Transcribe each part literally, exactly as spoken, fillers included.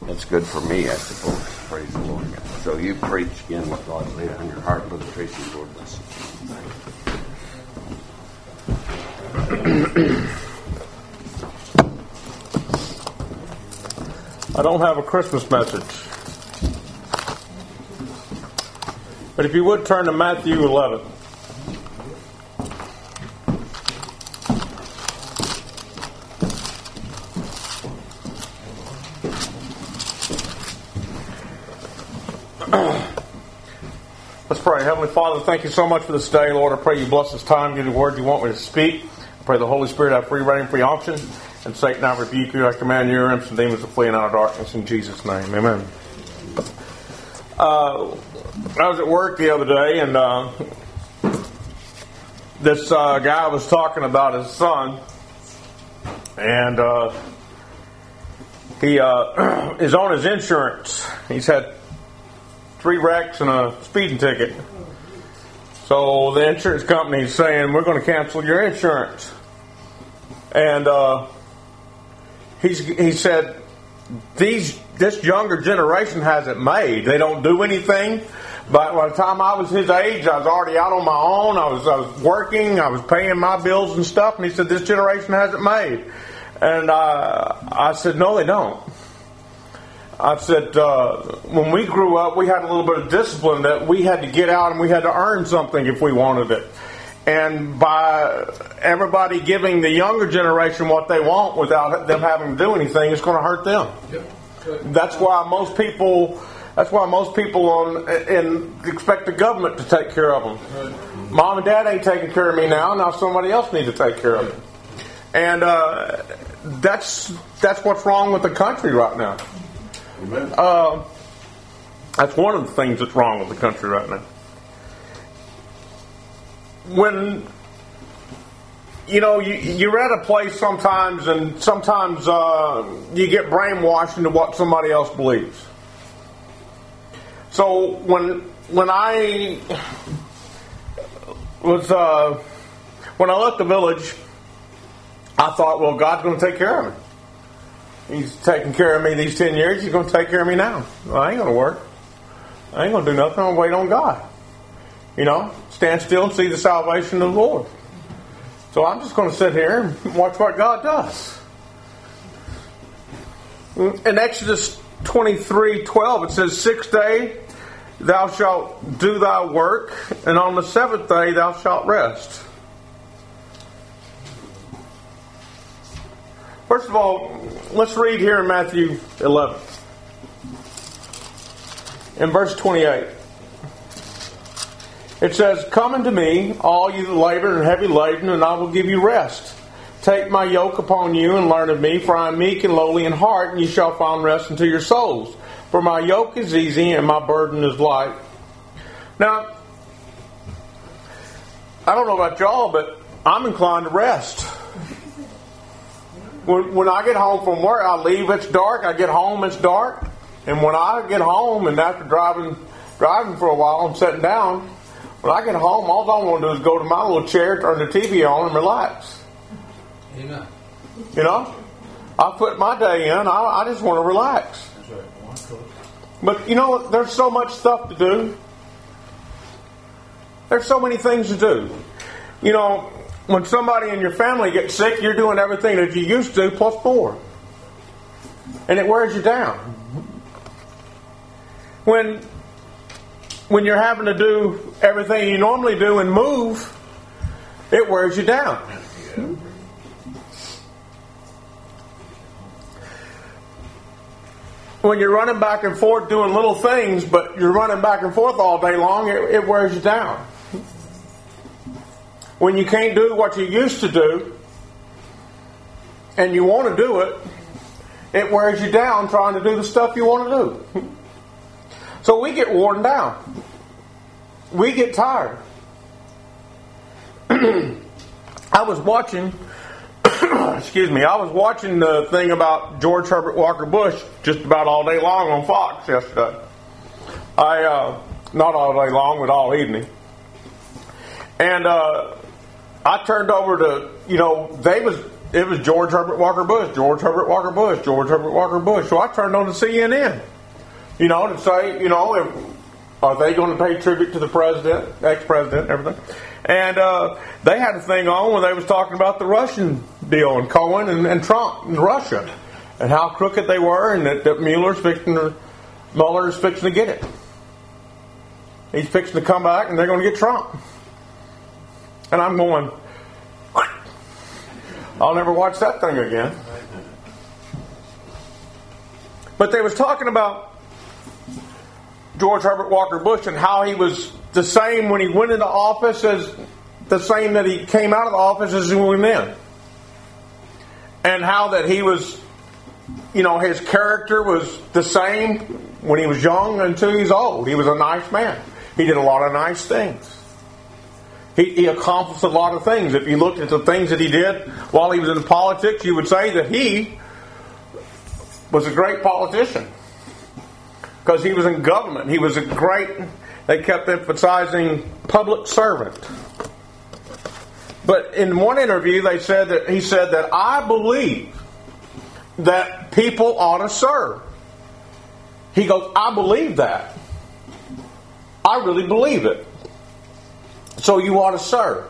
That's good for me, I suppose. Praise the Lord. So you preach again what God laid on your heart, Brother Tracy. Lord bless you. I don't have a Christmas message. But if you would turn to Matthew eleven. Let's pray. Heavenly Father, thank you so much for this day, Lord. I pray you bless this time, give the word you want me to speak. I pray the Holy Spirit have free reign, free unction. And Satan, I rebuke you. I command your imps and demons to flee in out of darkness in Jesus' name. Amen. Uh, I was at work the other day, and uh, this uh, guy was talking about his son, and uh, he uh, is on his insurance. He's had three wrecks and a speeding ticket. So the insurance company is saying, we're going to cancel your insurance. And uh, he's, he said, these this younger generation has it made. They don't do anything. But by the time I was his age, I was already out on my own. I was, I was working. I was paying my bills and stuff. And he said, this generation has it made. And uh, I said, no, they don't. I said, uh, when we grew up, we had a little bit of discipline that we had to get out and we had to earn something if we wanted it. And by everybody giving the younger generation what they want without them having to do anything, it's going to hurt them. Yep. That's why most people, that's why most people on and expect the government to take care of them. Right. Mom and Dad ain't taking care of me now. Now somebody else needs to take care of me. And uh, that's that's what's wrong with the country right now. Uh, that's one of the things that's wrong with the country right now. When, you know, you, you're at a place sometimes, and sometimes uh, you get brainwashed into what somebody else believes. So when when I was uh, when I left the village, I thought, well, God's going to take care of me. He's taking care of me these ten years. He's going to take care of me now. Well, I ain't going to work. I ain't going to do nothing. I'm going to wait on God. You know, stand still and see the salvation of the Lord. So I'm just going to sit here and watch what God does. In Exodus twenty-three twelve, it says, Six day thou shalt do thy work, and on the seventh day thou shalt rest. First of all, let's read here in Matthew eleven. In verse twenty-eight. It says, Come unto me, all you that labor and heavy laden, and I will give you rest. Take my yoke upon you and learn of me, for I am meek and lowly in heart, and ye shall find rest unto your souls. For my yoke is easy and my burden is light. Now, I don't know about y'all, but I'm inclined to rest. When, when I get home from work, I leave, it's dark. I get home, it's dark. And when I get home, and after driving driving for a while, I'm sitting down. When I get home, all I want to do is go to my little chair, turn the T V on, and relax. Amen. You know? I put my day in. I, I just want to relax. That's right. But, you know, there's so much stuff to do. There's so many things to do. You know, when somebody in your family gets sick, you're doing everything that you used to plus more. And it wears you down. When when you're having to do everything you normally do and move, it wears you down. When you're running back and forth doing little things, but you're running back and forth all day long, it, it wears you down. When you can't do what you used to do, and you want to do it, it wears you down trying to do the stuff you want to do. So we get worn down. We get tired. I was watching, excuse me, I was watching the thing about George Herbert Walker Bush just about all day long on Fox yesterday. I, uh, not all day long, but all evening. And, uh, I turned over to, you know, they was it was George Herbert Walker Bush, George Herbert Walker Bush, George Herbert Walker Bush. So I turned on to C N N, you know, to say, you know, if, are they going to pay tribute to the president, ex-president, everything? And uh, they had a thing on when they was talking about the Russian deal and Cohen and, and Trump and Russia and how crooked they were, and that, that Mueller's fixing to, Mueller's fixing to get it. He's fixing to come back, and they're going to get Trump. And I'm going, I'll never watch that thing again. But they was talking about George Herbert Walker Bush and how he was the same when he went into office as the same that he came out of the office as he went in. And how that he was, you know, his character was the same when he was young until he was old. He was a nice man. He did a lot of nice things. He, he accomplished a lot of things. If you looked at the things that he did while he was in politics, you would say that he was a great politician. Because he was in government. He was a great, they kept emphasizing public servant. But in one interview, they said that he said that I believe that people ought to serve. He goes, I believe that. I really believe it. So you ought to serve.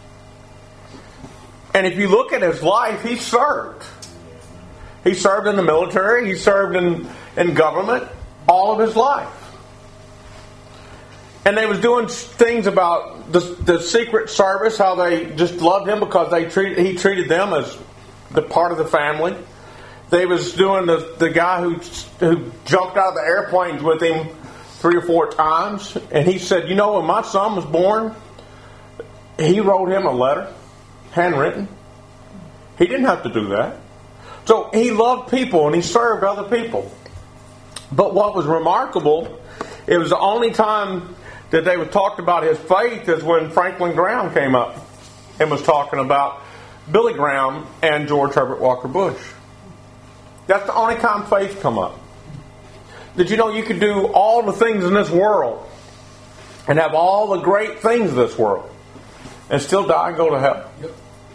And if you look at his life, he served. He served in the military. He served in, in government all of his life. And they was doing things about the, the Secret Service, how they just loved him because they treat, he treated them as the part of the family. They was doing the, the guy who, who jumped out of the airplanes with him three or four times. And he said, you know, when my son was born, he wrote him a letter, handwritten. He didn't have to do that. So he loved people and he served other people. But what was remarkable, it was the only time that they would talk about his faith is when Franklin Graham came up and was talking about Billy Graham and George Herbert Walker Bush. That's the only time faith come up. Did you know you could do all the things in this world and have all the great things of this world and still die and go to hell? Yep.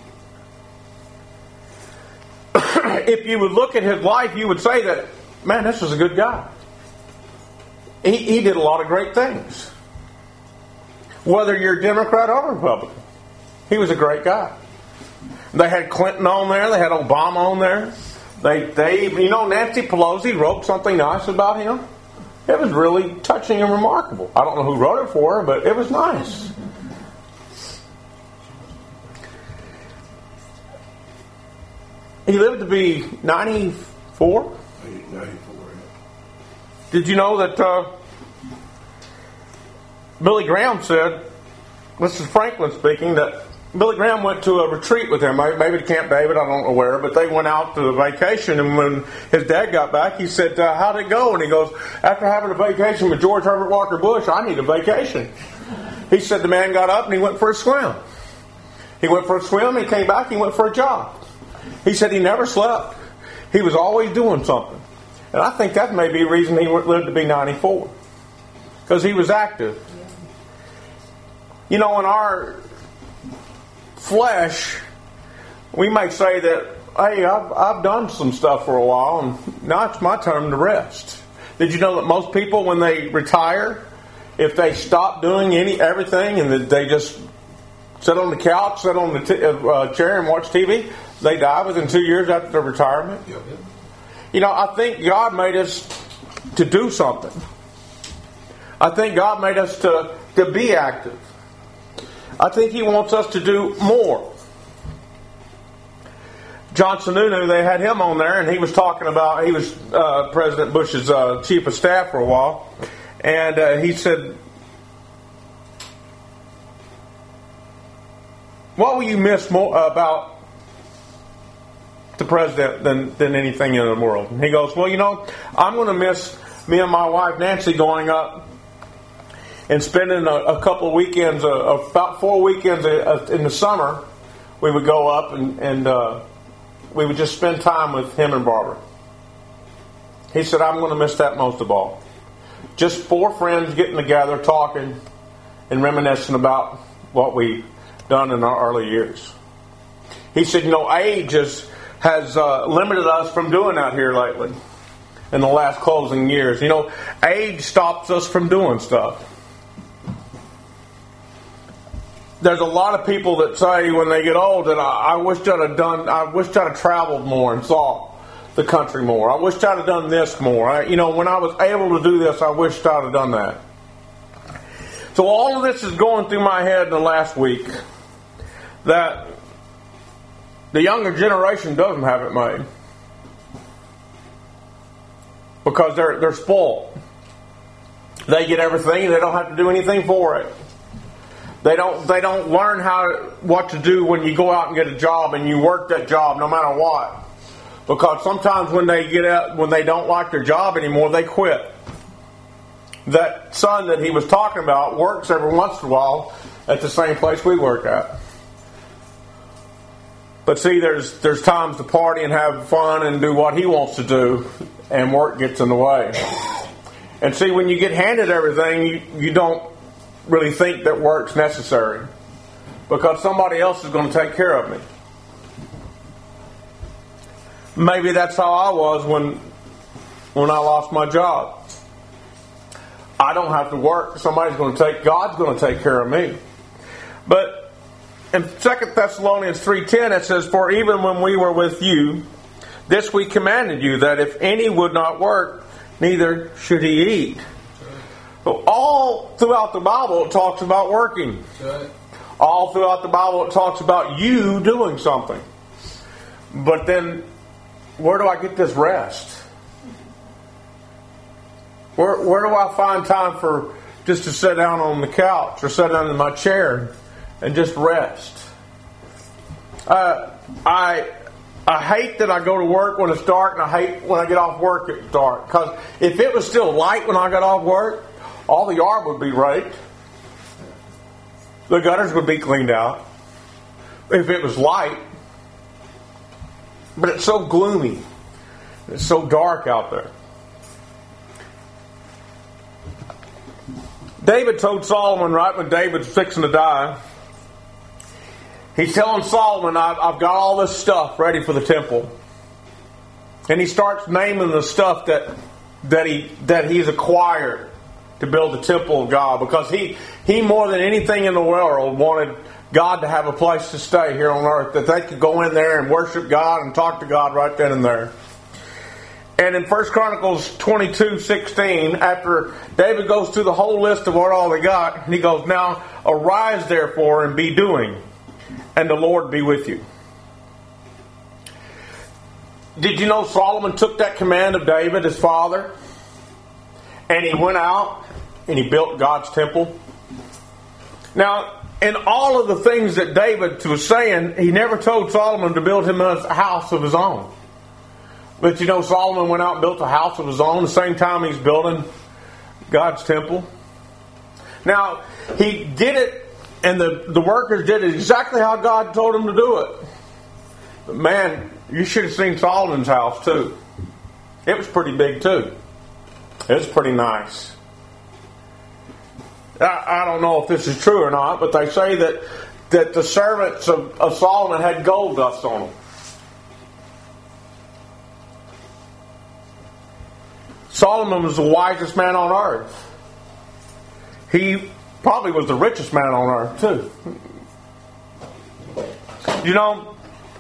If you would look at his life, you would say that, man, this was a good guy. He, he did a lot of great things. Whether you're Democrat or Republican, he was a great guy. They had Clinton on there. They had Obama on there. They, they, you know, Nancy Pelosi wrote something nice about him. It was really touching and remarkable. I don't know who wrote it for her, but it was nice. He lived to be ninety-four. ninety-four. Did you know that uh, Billy Graham said, this is Franklin speaking, that Billy Graham went to a retreat with him, maybe to Camp David, I don't know where, but they went out to a vacation, and when his dad got back, he said, uh, how'd it go? And he goes, after having a vacation with George Herbert Walker Bush, I need a vacation. He said the man got up and he went for a swim. He went for a swim, he came back, he went for a jog. He said he never slept. He was always doing something. And I think that may be a reason he lived to be ninety-four. Because he was active. You know, in our flesh, we might say that, hey, I've, I've done some stuff for a while, and now it's my turn to rest. Did you know that most people, when they retire, if they stop doing any everything and they just sit on the couch, sit on the t- uh, chair and watch T V, they die within two years after their retirement? Yep. You know, I think God made us to do something. I think God made us to, to be active. I think He wants us to do more. John Sununu, they had him on there, and he was talking about, he was uh, President Bush's uh, chief of staff for a while, and uh, he said, what will you miss more about the president than, than anything in the world? And he goes, well, you know, I'm going to miss me and my wife Nancy going up and spending a, a couple of weekends, uh, about four weekends uh, in the summer. We would go up and, and uh, we would just spend time with him and Barbara. He said, I'm going to miss that most of all. Just four friends getting together, talking and reminiscing about what we've done in our early years. He said, you know, age has, has uh, limited us from doing that here lately in the last closing years. You know, age stops us from doing stuff. There's a lot of people that say when they get old that I, I wish I'd have done, I wish I'd have traveled more and saw the country more. I wish I'd have done this more. I, you know, when I was able to do this, I wished I'd have done that. So all of this is going through my head in the last week, that the younger generation doesn't have it made because they're they're spoiled. They get everything and they don't have to do anything for it. They don't they don't learn how what to do when you go out and get a job and you work that job no matter what. Because sometimes when they get out, when they don't like their job anymore, they quit. That son that he was talking about works every once in a while at the same place we work at. But see, there's there's times to party and have fun and do what he wants to do, and work gets in the way. And see, when you get handed everything, you, you don't really think that work's necessary because somebody else is going to take care of me. Maybe that's how I was when when I lost my job. I don't have to work. Somebody's going to take, God's going to take care of me. But in Second Thessalonians three ten it says, for even when we were with you, this we commanded you, that if any would not work, neither should he eat. So all throughout the Bible it talks about working. All throughout the Bible it talks about you doing something. But then, where do I get this rest? Where where do I find time for just to sit down on the couch or sit down in my chair and just rest? Uh, I I hate that I go to work when it's dark, and I hate when I get off work at dark. Because if it was still light when I got off work, all the yard would be raked. The gutters would be cleaned out. If it was light. But it's so gloomy. It's so dark out there. David told Solomon right when David's fixing to die, he's telling Solomon, I've got all this stuff ready for the temple. And he starts naming the stuff that that he that he's acquired to build the temple of God. Because he, he more than anything in the world wanted God to have a place to stay here on earth, that they could go in there and worship God and talk to God right then and there. And in First Chronicles twenty-two sixteen, after David goes through the whole list of what all they got, he goes, now arise therefore and be doing, and the Lord be with you. Did you know Solomon took that command of David, his father, and he went out and he built God's temple? Now, in all of the things that David was saying, he never told Solomon to build him a house of his own. But you know, Solomon went out and built a house of his own the same time he's building God's temple. Now, he did it, and the, the workers did it exactly how God told them to do it. But man, you should have seen Solomon's house too. It was pretty big too. It was pretty nice. I, I don't know if this is true or not, but they say that, that the servants of, of Solomon had gold dust on them. Solomon was the wisest man on earth. He probably was the richest man on earth too. You know,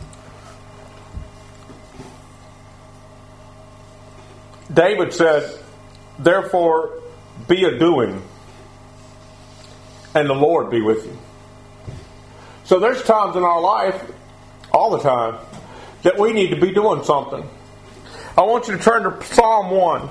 David said, therefore be a doing, and the Lord be with you. So there's times in our life, all the time, that we need to be doing something. I want you to turn to Psalm one.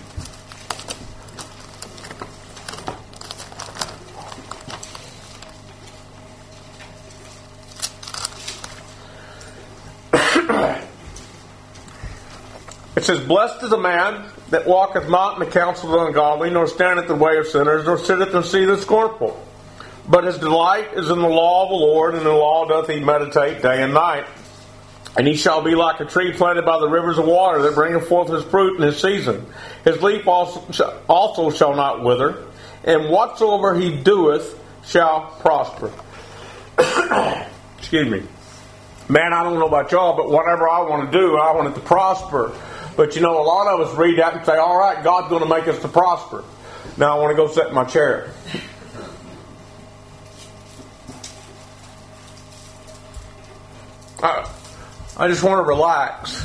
It says, blessed is the man that walketh not in the counsel of the ungodly, nor standeth in the way of sinners, nor sitteth in the seat of the scornful. But his delight is in the law of the Lord, and in the law doth he meditate day and night. And he shall be like a tree planted by the rivers of water, that bringeth forth his fruit in his season. His leaf also, also shall not wither, and whatsoever he doeth shall prosper. Excuse me. man, I don't know about y'all, but whatever I want to do, I want it to prosper. But you know, a lot of us read that and say, all right, God's going to make us to prosper. Now I want to go sit in my chair. I, I just want to relax.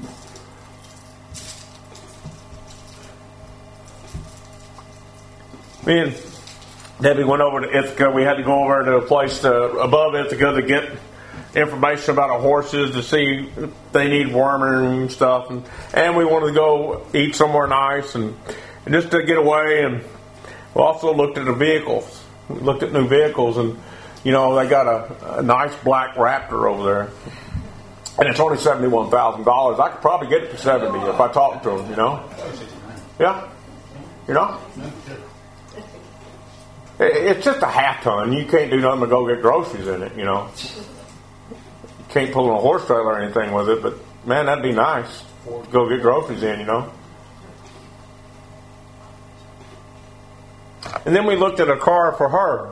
Me and Debbie went over to Ithaca. We had to go over to a place to, above Ithaca to get information about our horses to see if they need worming and stuff. And, and we wanted to go eat somewhere nice and, and just to get away. And we also looked at the vehicles. We looked at new vehicles, and you know, they got a, a nice black Raptor over there. And it's only seventy-one thousand dollars. I could probably get it for seventy if I talked to them, you know. Yeah? You know? It's just a half ton. You can't do nothing but go get groceries in it, you know. You can't pull in a horse trailer or anything with it, but man, that'd be nice. Go get groceries in, you know. And then we looked at a car for her.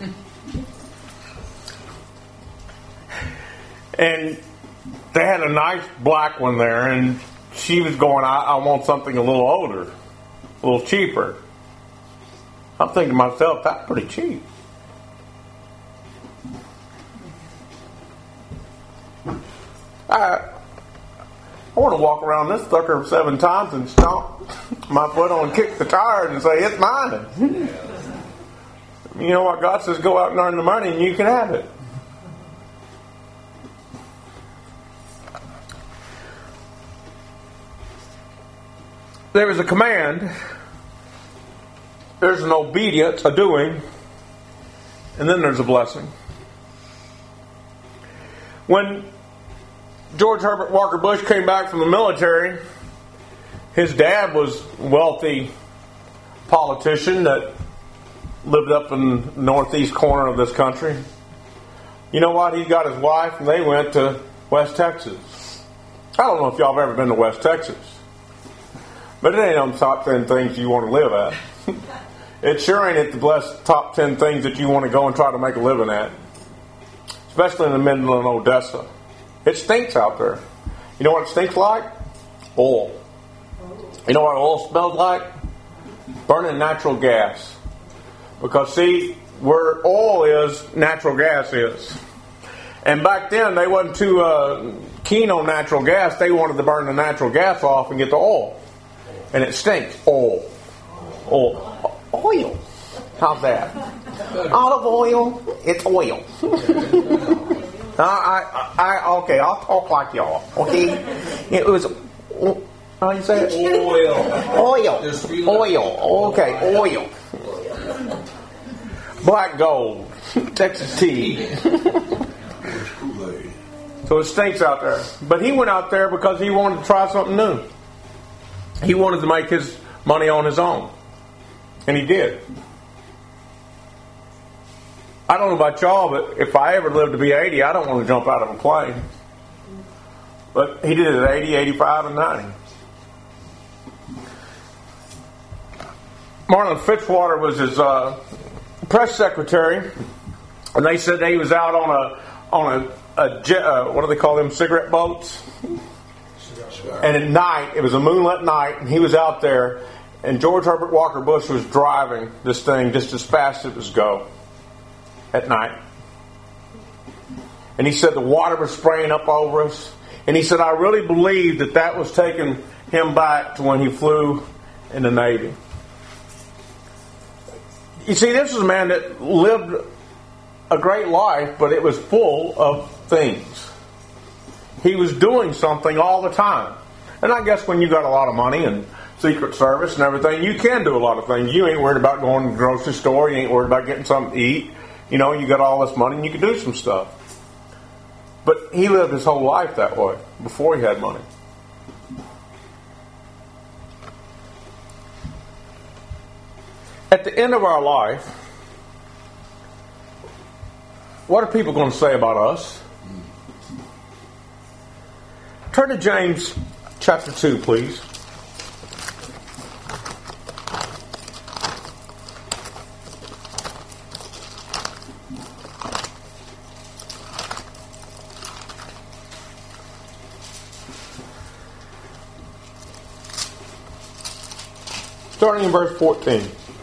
And they had a nice black one there, and she was going, I, I want something a little older, a little cheaper. I'm thinking to myself, that's pretty cheap. I, I want to walk around this sucker seven times and stomp my foot on, kick the tires and say, it's mine. You know what? God says, go out and earn the money and you can have it. There is a command, there's an obedience, a doing, and then there's a blessing. When George Herbert Walker Bush came back from the military, his dad was a wealthy politician that lived up in the northeast corner of this country. You know what? He got his wife and they went to West Texas. I don't know if y'all have ever been to West Texas. But it ain't on the top ten things you want to live at. It sure ain't at the blessed top ten things that you want to go and try to make a living at. Especially in the middle of Odessa. It stinks out there. You know what it stinks like? Oil. You know what oil smells like? Burning natural gas. Because see, where oil is, natural gas is. And back then, they wasn't too uh, keen on natural gas. They wanted to burn the natural gas off and get the oil. And it stinks. Oil. Oil. Oil. How's that? Olive oil. It's oil. I, I, I, okay, I'll talk like y'all. Okay? It was, how do you say it? Oil. Oil. Oil. Okay, oil. Black gold. Texas tea. So it stinks out there. But he went out there because he wanted to try something new. He wanted to make his money on his own. And he did. I don't know about y'all, but if I ever live to be eighty, I don't want to jump out of a plane. But he did it at eighty, eighty-five, and ninety. Marlon Fitzwater was his uh, press secretary, and they said that he was out on a on a, a jet, uh, what do they call them, cigarette boats? And at night, it was a moonlit night, and he was out there, and George Herbert Walker Bush was driving this thing just as fast as it was go at night. And he said the water was spraying up over us, and he said, I really believe that that was taking him back to when he flew in the Navy. You see, this was a man that lived a great life, but it was full of things. He was doing something all the time. And I guess when you got a lot of money and Secret Service and everything, you can do a lot of things. You ain't worried about going to the grocery store. You ain't worried about getting something to eat. You know, you got all this money and you can do some stuff. But he lived his whole life that way before he had money. At the end of our life, what are people going to say about us? Turn to James chapter two, please. starting in verse fourteen.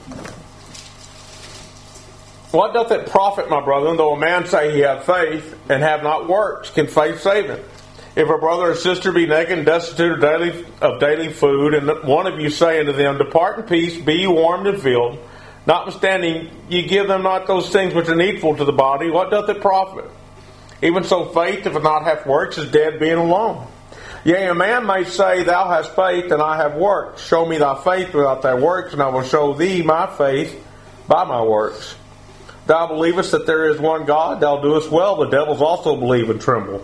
What doth it profit, my brethren, though a man say he have faith, and have not works? Can faith save him? If a brother or sister be naked and destitute of daily, of daily food, and one of you say unto them, Depart in peace, be ye warmed and filled, notwithstanding ye give them not those things which are needful to the body, what doth it profit? Even so faith, if it not hath works, is dead being alone. Yea, a man may say, Thou hast faith, and I have works. Show me thy faith without thy works, and I will show thee my faith by my works. Thou believest that there is one God, thou doest well. The devils also believe and tremble.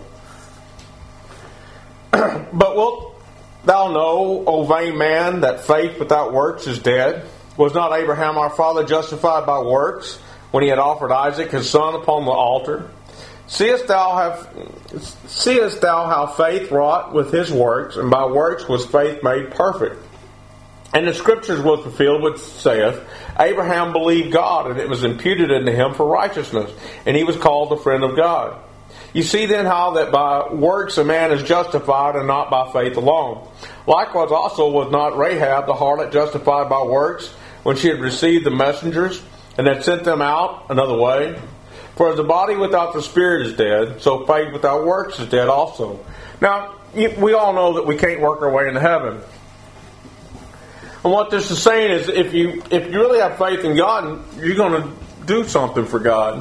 But wilt thou know, O vain man, that faith without works is dead? Was not Abraham our father justified by works, when he had offered Isaac his son upon the altar? Seest thou have seest thou how faith wrought with his works, and by works was faith made perfect? And the scriptures were fulfilled, which saith, Abraham believed God, and it was imputed unto him for righteousness, and he was called the friend of God. You see then how that by works a man is justified, and not by faith alone. Likewise also was not Rahab the harlot justified by works, when she had received the messengers, and had sent them out another way? For as the body without the spirit is dead, so faith without works is dead also. Now, we all know that we can't work our way into heaven. And what this is saying is, if you if you really have faith in God, you're going to do something for God.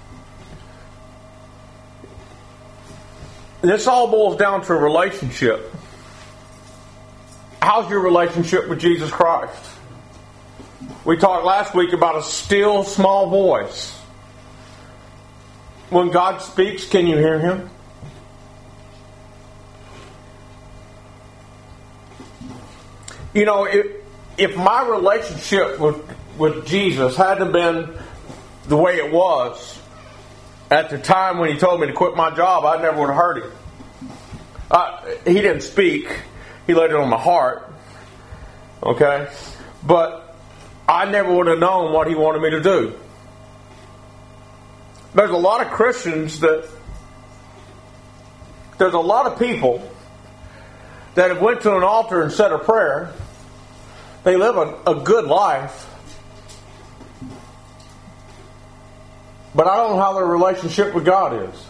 This all boils down to a relationship. How's your relationship with Jesus Christ? We talked last week about a still small voice. When God speaks, can you hear Him? You know, if, if my relationship with, with Jesus hadn't been the way it was at the time when He told me to quit my job, I never would have heard Him. Uh, he didn't speak. He laid it on my heart. Okay? But I never would have known what He wanted me to do. There's a lot of Christians that... There's a lot of people that have went to an altar and said a prayer. They live a, a good life. But I don't know how their relationship with God is.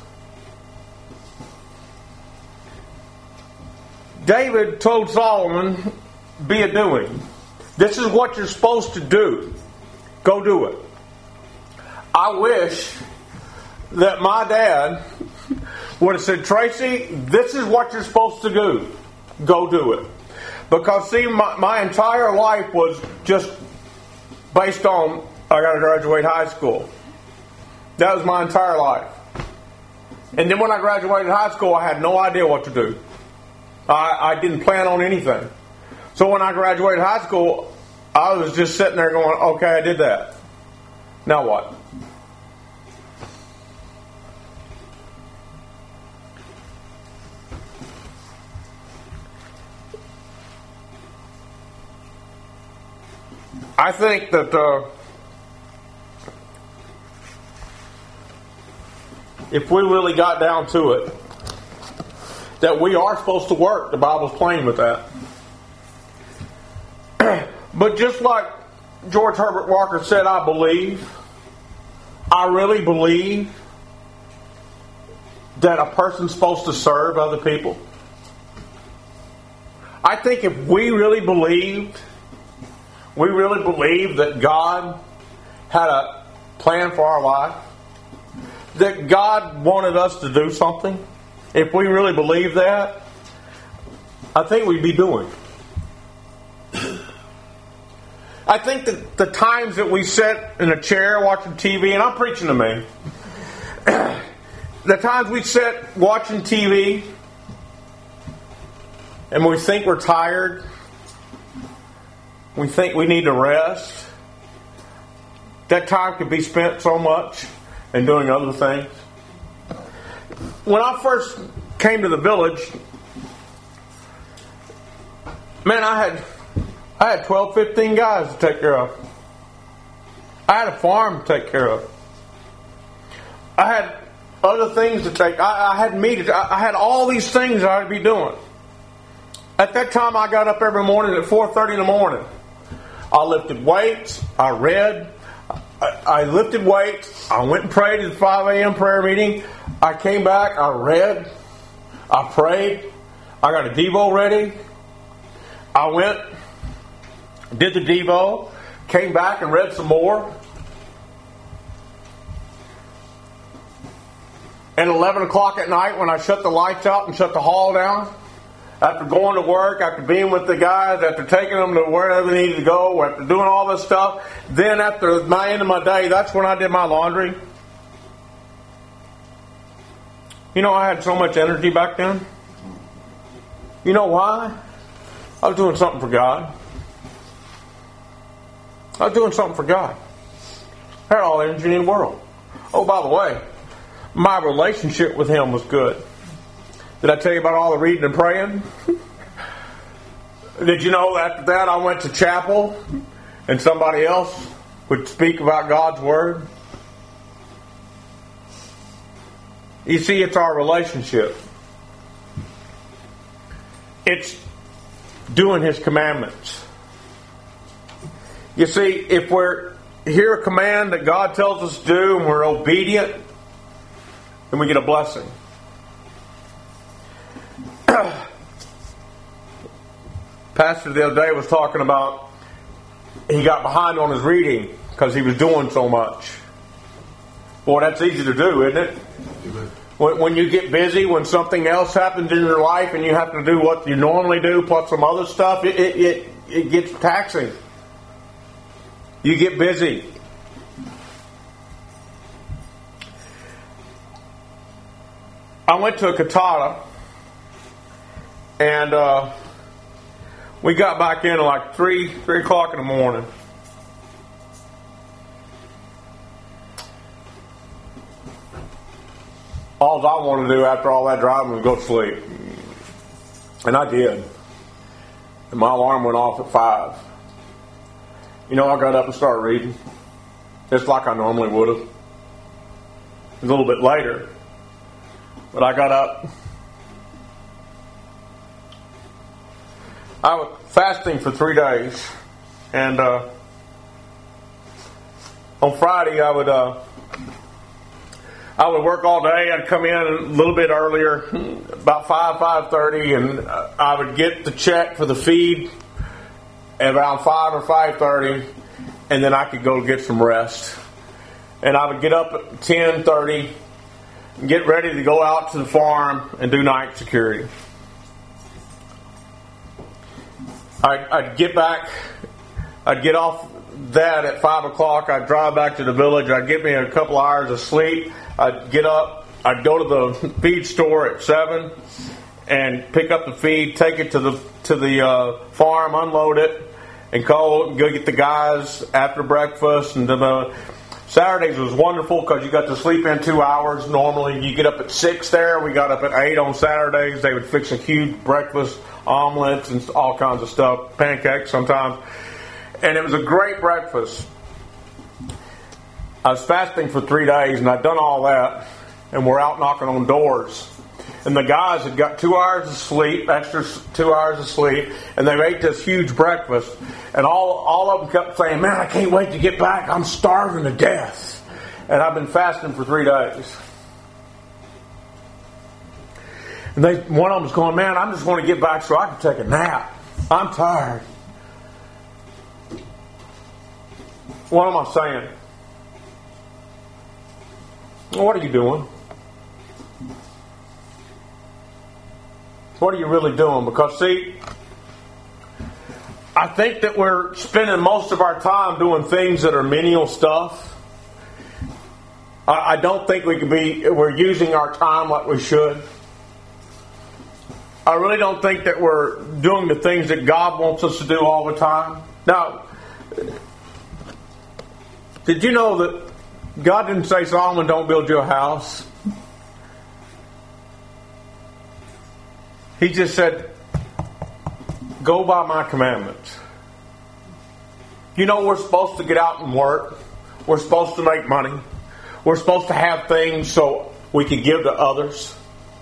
David told Solomon, be a doing. This is what you're supposed to do. Go do it. I wish that my dad would have said, Tracy, this is what you're supposed to do. Go do it. Because, see, my, my entire life was just based on, I got to graduate high school. That was my entire life. And then when I graduated high school, I had no idea what to do. I, I didn't plan on anything. So when I graduated high school, I was just sitting there going, okay, I did that. Now what? I think that uh, if we really got down to it, that we are supposed to work. The Bible's plain with that. But just like George Herbert Walker said, I believe, I really believe that a person's supposed to serve other people. I think if we really believed, we really believed that God had a plan for our life, that God wanted us to do something, if we really believed that, I think we'd be doing. I think that the times that we sit in a chair watching T V, and I'm preaching to me, the times we sit watching T V and we think we're tired, we think we need to rest, that time could be spent so much in doing other things. When I first came to the village, man, I had I had twelve, fifteen guys to take care of. I had a farm to take care of. I had other things to take. I, I had meetings. I, I had all these things I had to be doing. At that time, I got up every morning at four thirty in the morning. I lifted weights. I read. I, I lifted weights. I went and prayed at the five a.m. prayer meeting. I came back. I read. I prayed. I got a Devo ready. I went, did the Devo, came back and read some more. And eleven o'clock at night, when I shut the lights out and shut the hall down, after going to work, after being with the guys, after taking them to wherever they needed to go, after doing all this stuff, then after my end of my day, that's when I did my laundry. You know, I had so much energy back then. You know why? I was doing something for God. I was doing something for God. I had all the energy in the world. Oh, by the way, my relationship with Him was good. Did I tell you about all the reading and praying? Did you know after that I went to chapel and somebody else would speak about God's Word? You see, it's our relationship. It's doing His commandments. You see, if we're hear a command that God tells us to do and we're obedient, then we get a blessing. Pastor the other day was talking about he got behind on his reading because he was doing so much. Boy, that's easy to do, isn't it? When, when you get busy, when something else happens in your life and you have to do what you normally do plus some other stuff, it, it, it, it gets taxing. You get busy. I went to a cantata and uh, we got back in at like three, three o'clock in the morning. All I wanted to do after all that driving was go to sleep. And I did. And my alarm went off at five. You know, I got up and started reading. Just like I normally would have. A little bit later. But I got up. I was fasting for three days. And uh, on Friday I would... Uh, I would work all day. I'd come in a little bit earlier, about five, five thirty, and I would get the check for the feed at around five or five thirty, and then I could go get some rest. And I would get up at ten thirty, and get ready to go out to the farm and do night security. I'd, I'd get back. I'd get off that at five o'clock. I'd drive back to the village. I'd get me a couple hours of sleep. I'd get up, I'd go to the feed store at seven and pick up the feed, take it to the to the uh, farm, unload it, and call go get the guys after breakfast. And then, uh, Saturdays was wonderful because you got to sleep in two hours. Normally you get up at six there. We got up at eight on Saturdays. They would fix a huge breakfast, omelets and all kinds of stuff, pancakes sometimes. And it was a great breakfast. I was fasting for three days, and I'd done all that, and we're out knocking on doors. And the guys had got two hours of sleep, extra two hours of sleep, and they ate this huge breakfast. And all, all of them kept saying, "Man, I can't wait to get back. I'm starving to death." And I've been fasting for three days. And they, one of them was going, "Man, I'm just going to get back so I can take a nap. I'm tired." What am I saying? What are you doing? What are you really doing? Because, see, I think that we're spending most of our time doing things that are menial stuff. I, I don't think we can be, we're using our time like we should. I really don't think that we're doing the things that God wants us to do all the time. Now, did you know that God didn't say, "Solomon, don't build you a house"? He just said, "Go by my commandments." You know, we're supposed to get out and work. We're supposed to make money. We're supposed to have things so we can give to others.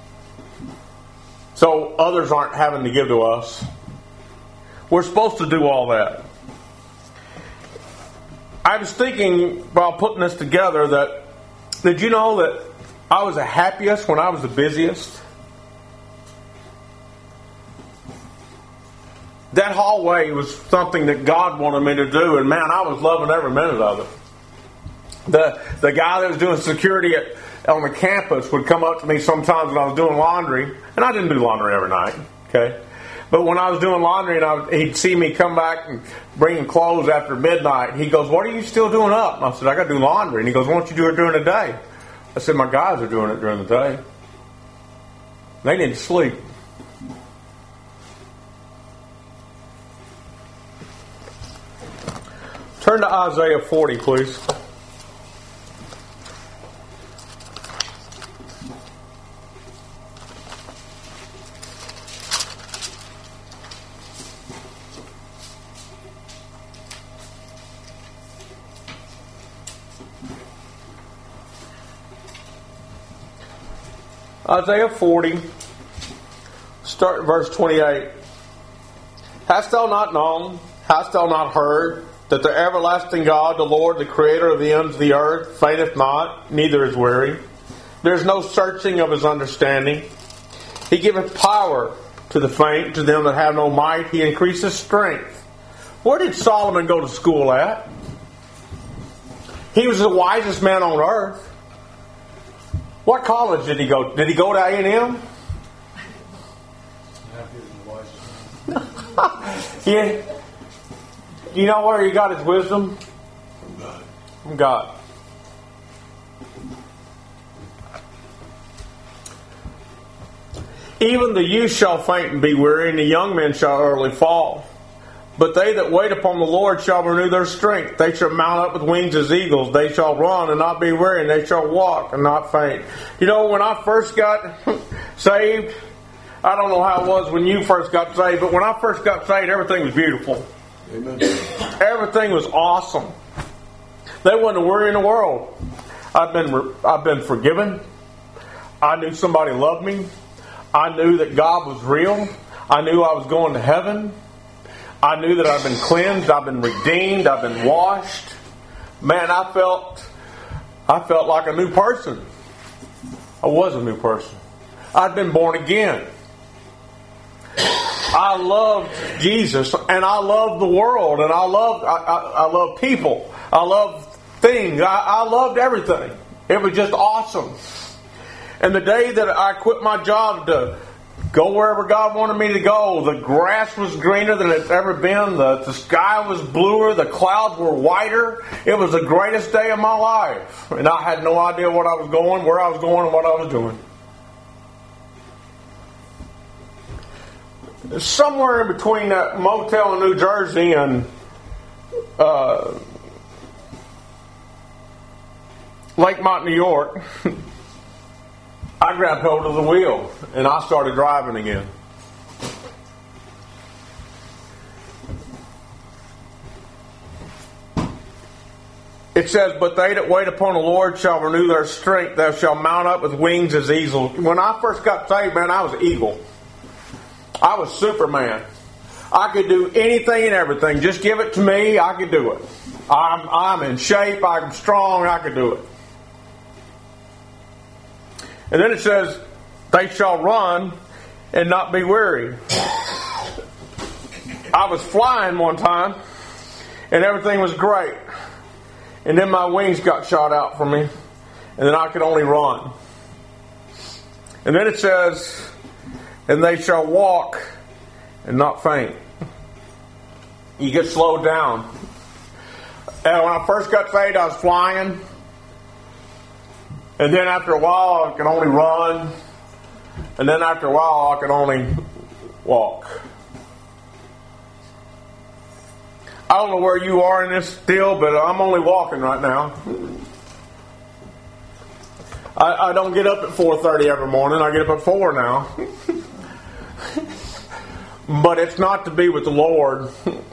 So others aren't having to give to us. We're supposed to do all that. I was thinking while putting this together that, did you know that I was the happiest when I was the busiest? That hallway was something that God wanted me to do, and man, I was loving every minute of it. The the guy that was doing security at, on the campus would come up to me sometimes when I was doing laundry, and I didn't do laundry every night, okay? But when I was doing laundry and I, he'd see me come back and bringing clothes after midnight, he goes, "What are you still doing up?" And I said, "I got to do laundry." And he goes, "Why don't you do it during the day?" I said, "My guys are doing it during the day. They need to sleep." Turn to Isaiah forty, please. Isaiah forty, start at verse twenty-eight. Hast thou not known, hast thou not heard, that the everlasting God, the Lord, the Creator of the ends of the earth, fainteth not, neither is weary? There is no searching of his understanding. He giveth power to the faint, to them that have no might. He increaseth strength. Where did Solomon go to school at? He was the wisest man on earth. What college did he go? Did he go to A and M? Yeah. You know where he got his wisdom? From God. From God. Even the youth shall faint and be weary, and the young men shall early fall. But they that wait upon the Lord shall renew their strength. They shall mount up with wings as eagles. They shall run and not be weary, and they shall walk and not faint. You know, when I first got saved, I don't know how it was when you first got saved, but when I first got saved, everything was beautiful. Amen. Everything was awesome. There wasn't a worry in the world. I've been I've been forgiven. I knew somebody loved me. I knew that God was real. I knew I was going to heaven. I knew that I've been cleansed. I've been redeemed. I've been washed. Man, I felt I felt like a new person. I was a new person. I'd been born again. I loved Jesus, and I loved the world, and I loved I, I, I loved people. I loved things. I, I loved everything. It was just awesome. And the day that I quit my job to go wherever God wanted me to go, the grass was greener than it's ever been. The, the sky was bluer. The clouds were whiter. It was the greatest day of my life. And I had no idea what I was going, where I was going, and what I was doing. Somewhere in between that motel in New Jersey and uh, Lakemont, New York, I grabbed hold of the wheel and I started driving again. It says, "But they that wait upon the Lord shall renew their strength. They shall mount up with wings as eagles." When I first got saved, man, I was an eagle. I was Superman. I could do anything and everything. Just give it to me, I could do it. I'm, I'm in shape, I'm strong, I could do it. And then it says, "They shall run and not be weary." I was flying one time, and everything was great. And then my wings got shot out from me, and then I could only run. And then it says, "And they shall walk and not faint." You get slowed down. And when I first got saved, I was flying. And then after a while, I could only run. And then after a while, I could only walk. I don't know where you are in this deal, but I'm only walking right now. I, I don't get up at four thirty every morning. I get up at four now. But it's not to be with the Lord.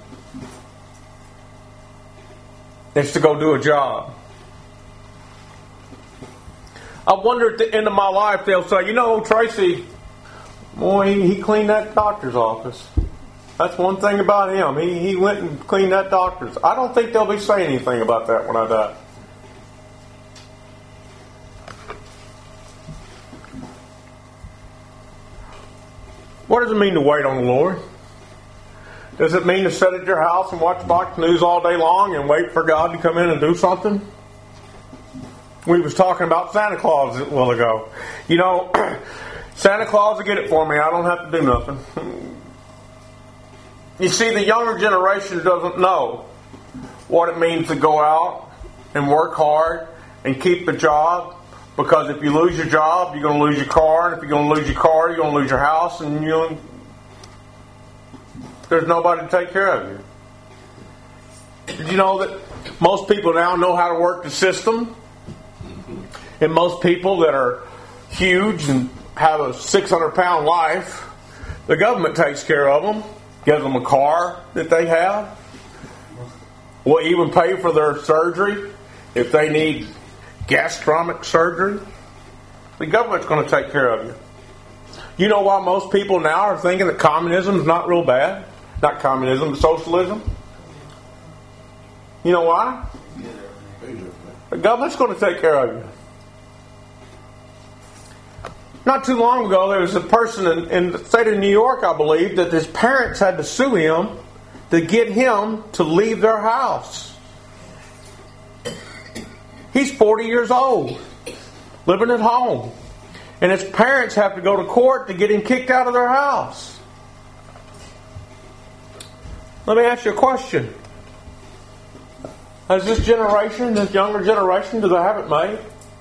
It's to go do a job. I wonder at the end of my life, they'll say, "You know, Tracy, boy, he, he cleaned that doctor's office." That's one thing about him. He he went and cleaned that doctor's. I don't think they'll be saying anything about that when I die. What does it mean to wait on the Lord? Does it mean to sit at your house and watch Fox News all day long and wait for God to come in and do something? We was talking about Santa Claus a while ago. You know, Santa Claus will get it for me. I don't have to do nothing. You see, the younger generation doesn't know what it means to go out and work hard and keep a job. Because if you lose your job, you're going to lose your car. And if you're going to lose your car, you're going to lose your house. And you there's nobody to take care of you. Did you know that most people now know how to work the system? And most people that are huge and have a six hundred pound life, the government takes care of them, gives them a car that they have, will even pay for their surgery if they need gastric surgery. The government's going to take care of you. You know why most people now are thinking that communism is not real bad? Not communism, but socialism. You know why? The government's going to take care of you. Not too long ago, there was a person in, in the state of New York, I believe, that his parents had to sue him to get him to leave their house. He's forty years old, living at home. And his parents have to go to court to get him kicked out of their house. Let me ask you a question. Has this generation, this younger generation, do they have it made?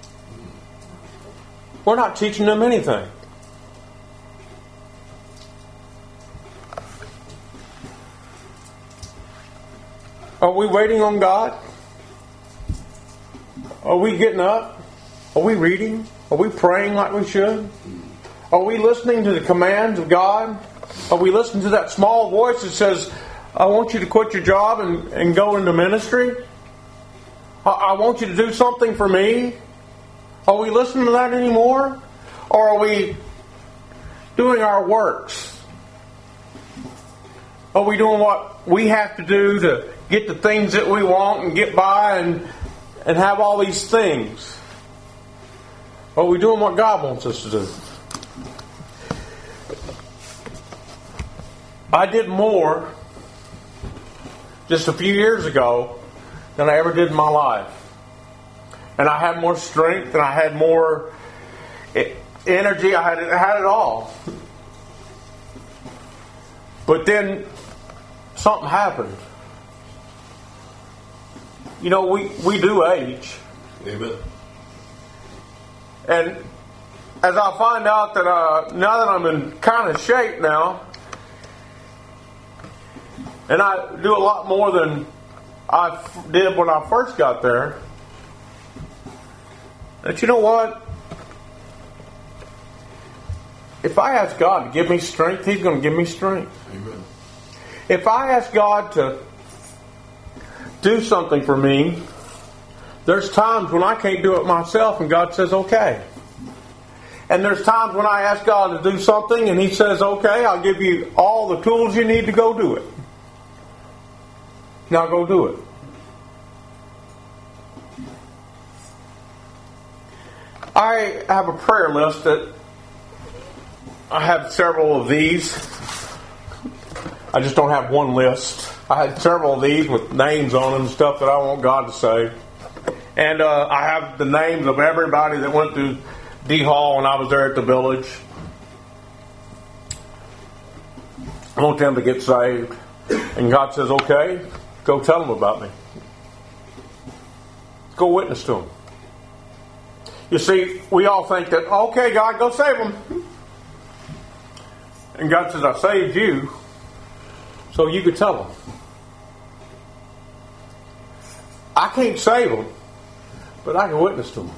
We're not teaching them anything. Are we waiting on God? Are we getting up? Are we reading? Are we praying like we should? Are we listening to the commands of God? Are we listening to that small voice that says, I want you to quit your job and, and go into ministry? I, I want you to do something for me? Are we listening to that anymore? Or are we doing our works? Are we doing what we have to do to get the things that we want and get by and, and have all these things? Are we doing what God wants us to do? I did more just a few years ago than I ever did in my life. And I had more strength and I had more energy. I had, I had it all. But then something happened. You know, we, we do age. Amen. And as I find out that uh, now that I'm in kind of shape now, and I do a lot more than I f- did when I first got there, that you know what? If I ask God to give me strength, He's going to give me strength. Amen. If I ask God to do something for me, there's times when I can't do it myself and God says, okay. And there's times when I ask God to do something and He says, okay, I'll give you all the tools you need to go do it. Now go do it. I have a prayer list that I have several of these. I just don't have one list. I had several of these with names on them and stuff that I want God to say. And uh, I have the names of everybody that went through D Hall when I was there at the village. I want them to get saved. And God says, okay, go tell them about me. Go witness to them. You see, we all think that, okay, God, go save them. And God says, I saved you so you could tell them. I can't save them, but I can witness to them.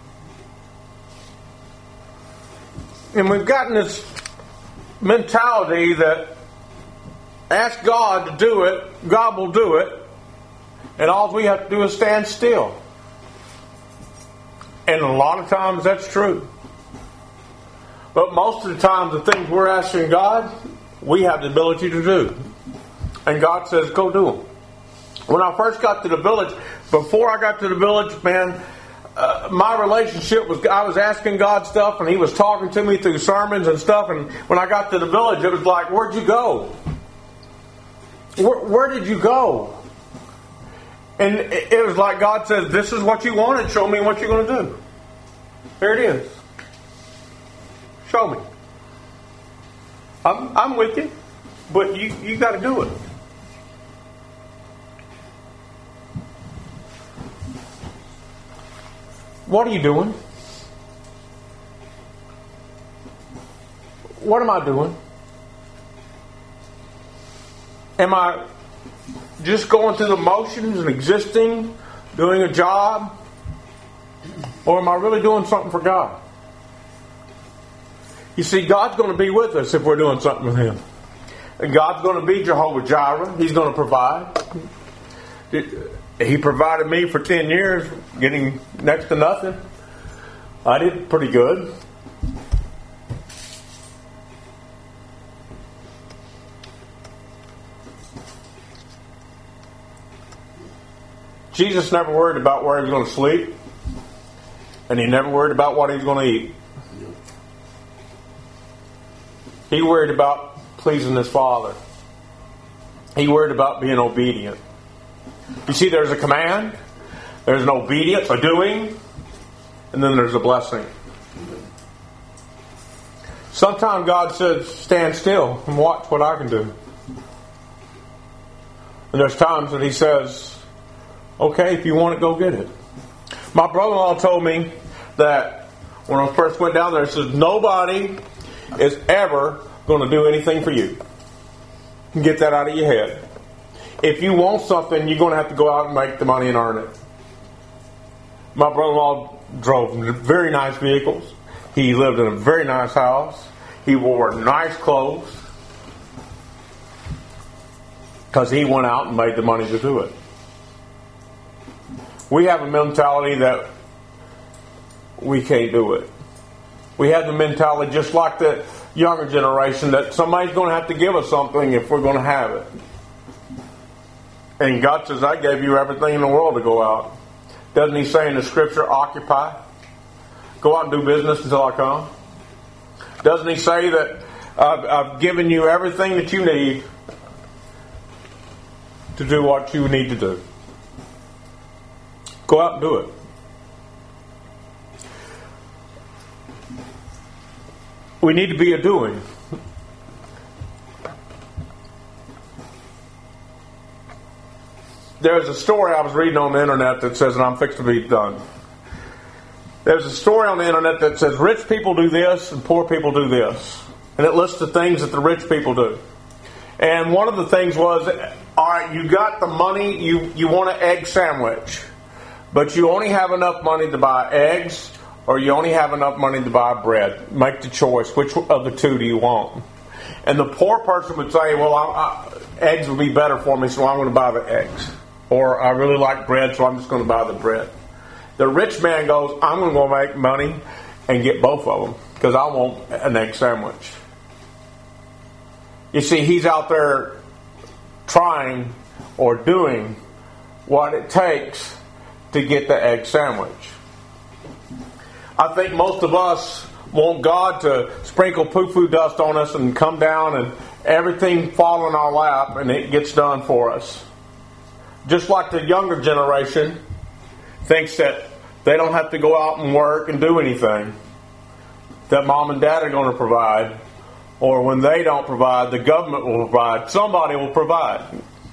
And we've gotten this mentality that ask God to do it, God will do it, and all we have to do is stand still. And a lot of times that's true. But most of the time the things we're asking God, we have the ability to do. And God says, go do them. When I first got to the village, before I got to the village, man, uh, my relationship was, I was asking God stuff and He was talking to me through sermons and stuff. And when I got to the village, it was like, where'd you go? Where, where did you go? And it, it was like God says, this is what you wanted. Show me what you're going to do. Here it is. Show me. I'm, I'm with you, but you, you got to do it. What are you doing? What am I doing? Am I just going through the motions and existing, doing a job? Or am I really doing something for God? You see, God's going to be with us if we're doing something with Him. And God's going to be Jehovah Jireh. He's going to provide. He provided me for ten years, getting next to nothing. I did pretty good. Jesus never worried about where He was going to sleep. And He never worried about what He was going to eat. He worried about pleasing His Father. He worried about being obedient. You see, there's a command, there's an obedience, a doing, and then there's a blessing. Sometimes God says, stand still and watch what I can do. And there's times that He says, okay, if you want it, go get it. My brother-in-law told me that when I first went down there, he says, nobody is ever going to do anything for you. Get that out of your head. If you want something, you're going to have to go out and make the money and earn it. My brother-in-law drove very nice vehicles. He lived in a very nice house. He wore nice clothes. Because he went out and made the money to do it. We have a mentality that we can't do it. We have the mentality just like the younger generation that somebody's going to have to give us something if we're going to have it. And God says, I gave you everything in the world to go out. Doesn't He say in the Scripture, occupy? Go out and do business until I come. Doesn't He say that I've, I've given you everything that you need to do what you need to do? Go out and do it. We need to be a doing. There's a story I was reading on the internet that says, and I'm fixed to be done. There's a story on the internet that says rich people do this and poor people do this. And it lists the things that the rich people do. And one of the things was, all right, you got the money, you, you want an egg sandwich. But you only have enough money to buy eggs, or you only have enough money to buy bread. Make the choice. Which of the two do you want? And the poor person would say, well, I, I, eggs would be better for me, so I'm going to buy the eggs. Or I really like bread, so I'm just going to buy the bread. The rich man goes, I'm going to go make money and get both of them because I want an egg sandwich. You see, he's out there trying or doing what it takes to get the egg sandwich. I think most of us want God to sprinkle poo-poo dust on us and come down and everything fall in our lap and it gets done for us. Just like the younger generation thinks that they don't have to go out and work and do anything. That mom and dad are going to provide. Or when they don't provide, the government will provide. Somebody will provide.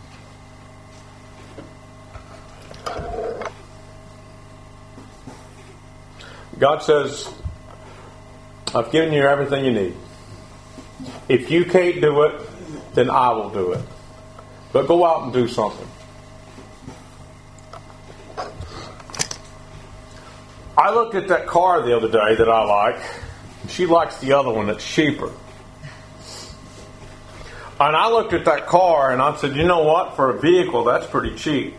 God says, I've given you everything you need. If you can't do it, then I will do it. But go out and do something. I looked at that car the other day that I like. She likes the other one that's cheaper. And I looked at that car and I said, you know what? For a vehicle, that's pretty cheap.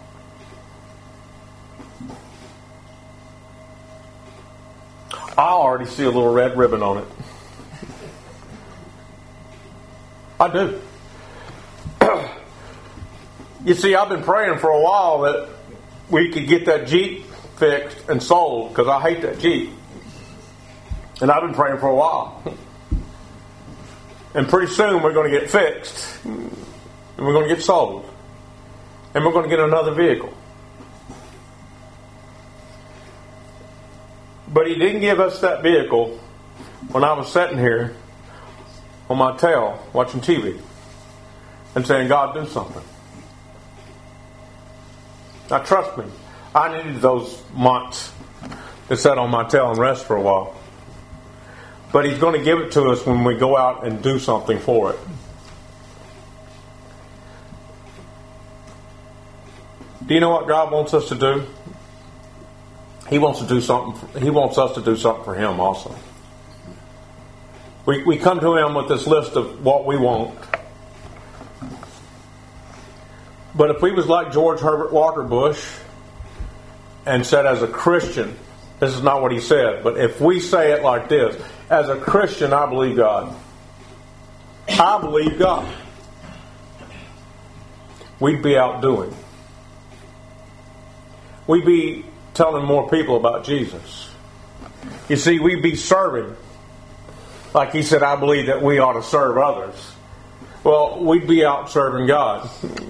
I already see a little red ribbon on it. I do. You see, I've been praying for a while that we could get that Jeep fixed and sold, because I hate that Jeep. And I've been praying for a while. And pretty soon we're going to get fixed. And we're going to get sold. And we're going to get another vehicle. But He didn't give us that vehicle when I was sitting here on my tail watching T V and saying, God, do something. Now trust me, I needed those months to sit on my tail and rest for a while. But He's going to give it to us when we go out and do something for it. Do you know what God wants us to do? He wants to do something. For, he wants us to do something for Him also. We we come to Him with this list of what we want. But if we was like George Herbert Walker Bush and said, as a Christian, this is not what he said, but if we say it like this, as a Christian, I believe God. I believe God. We'd be out doing. We'd be telling more people about Jesus. You see, we'd be serving. Like he said, I believe that we ought to serve others. Well, we'd be out serving God.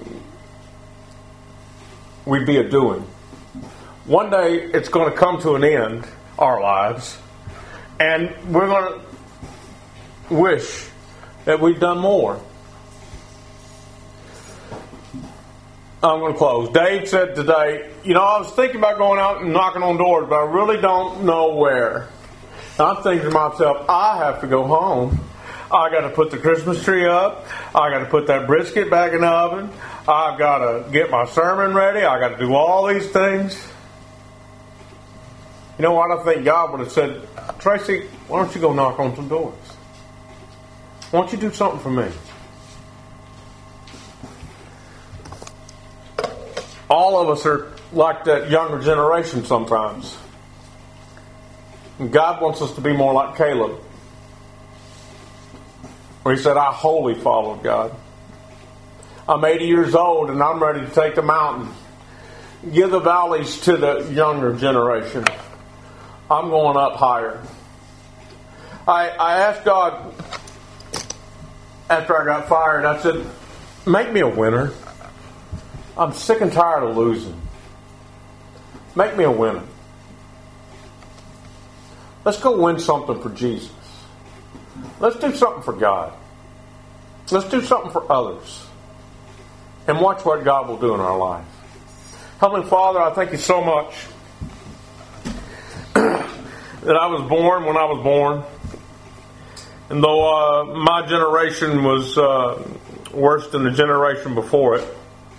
We'd be a doing. One day it's going to come to an end, our lives, and we're going to wish that we've done more. I'm going to close. Dave said today, you know, I was thinking about going out and knocking on doors, but I really don't know where. And I'm thinking to myself, I have to go home. I got to put the Christmas tree up. I got to put that brisket back in the oven. I've got to get my sermon ready. I got to do all these things. You know what? I think God would have said, Tracy, why don't you go knock on some doors? Why don't you do something for me? All of us are like that younger generation sometimes. And God wants us to be more like Caleb, where he said, I wholly followed God. I'm eighty years old and I'm ready to take the mountain. Give the valleys to the younger generation. I'm going up higher. I, I asked God after I got fired, I said, make me a winner. I'm sick and tired of losing. Make me a winner. Let's go win something for Jesus. Let's do something for God. Let's do something for others. And watch what God will do in our life. Heavenly Father, I thank you so much that I was born when I was born. And though uh, my generation was uh, worse than the generation before it,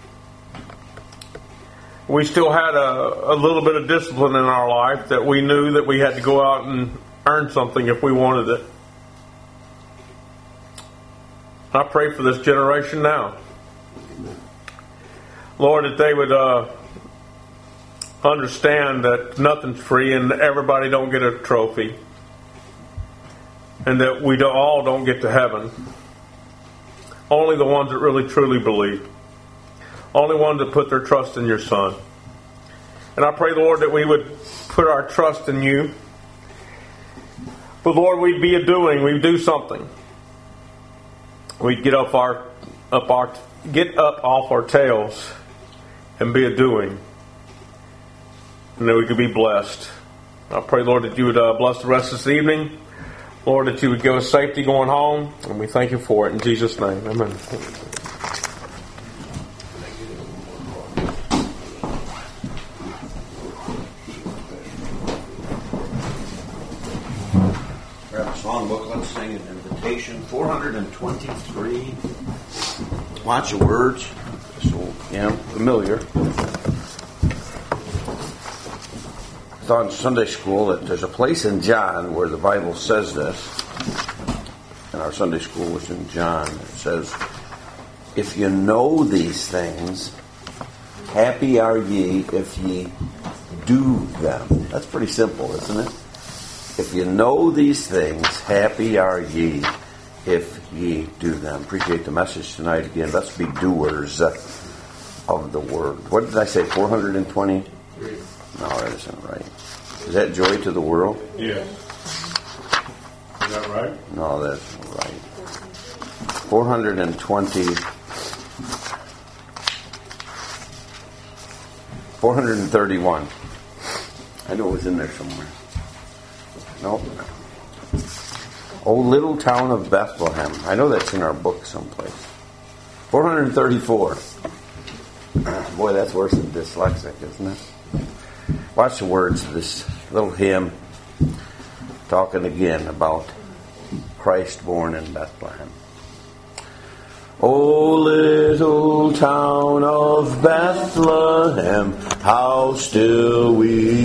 we still had a, a little bit of discipline in our life that we knew that we had to go out and earn something if we wanted it. I pray for this generation now. Lord, that they would uh, understand that nothing's free and everybody don't get a trophy. And that we don't, all don't get to heaven. Only the ones that really truly believe. Only ones that put their trust in your Son. And I pray, Lord, that we would put our trust in you. But Lord, we'd be a doing. We'd do something. We'd get up our up our get up off our tails and be a doing. And that we could be blessed. I pray, Lord, that you would uh, bless the rest of this evening. Lord, that you would give us safety going home. And we thank you for it in Jesus' name. Amen. Songbook, let's sing an invitation. four hundred twenty-three. Lots of words. So, yeah, familiar. I thought in Sunday school that there's a place in John where the Bible says this. And our Sunday school was in John. It says, if you know these things, happy are ye if ye do them. That's pretty simple, isn't it? If you know these things, happy are ye if ye do them. Appreciate the message tonight again. Let's be doers. Uh, of the Word. What did I say, four hundred twenty? No, that isn't right. Is that joy to the world? Yes. Is that right? No, that's right. four hundred twenty. four hundred thirty-one. I know it was in there somewhere. Nope. Oh, little town of Bethlehem. I know that's in our book someplace. four hundred thirty-four. Boy, that's worse than dyslexic, isn't it? Watch the words of this little hymn talking again about Christ born in Bethlehem. O little town of Bethlehem, how still we